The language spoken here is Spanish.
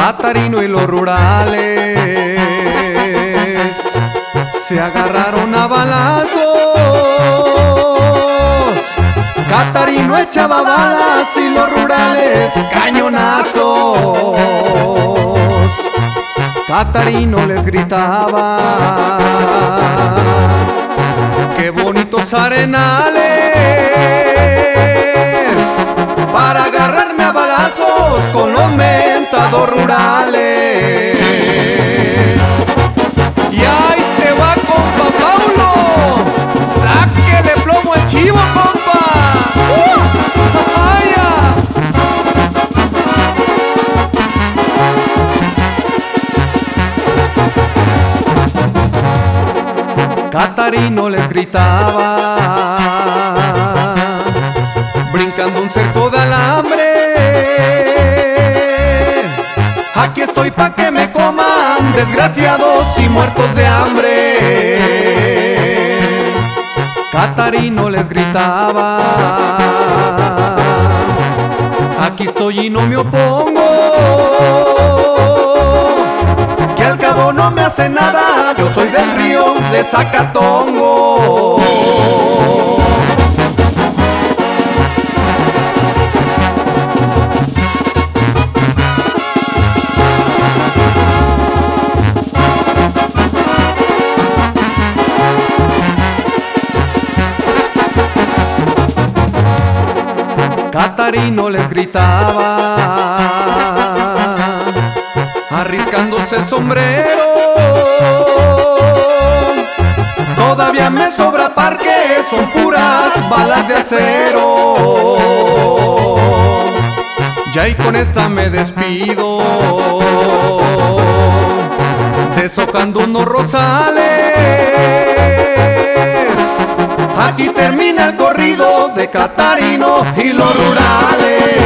Catarino y los rurales se agarraron a balazos. Catarino echaba balas y los rurales cañonazos. Catarino les gritaba: qué bonitos arenales para agarrarme a balazos con los mentados rurales. Y ahí te va, compa Paulo, sáquele plomo al chivo, compa. ¡Vaya! Catarino les gritaba, brincando un cerco de alambre: aquí estoy pa' que me coman, desgraciados y muertos de hambre. Catarino les gritaba: aquí estoy y no me opongo, que al cabo no me hace nada, yo soy del río de Zacatongo. Catarino les gritaba, arriscándose el sombrero: todavía me sobra parque, son puras balas de acero. Ya y con esta me despido, deshojando unos rosales. Aquí termina el corrido de Catarino y los rurales.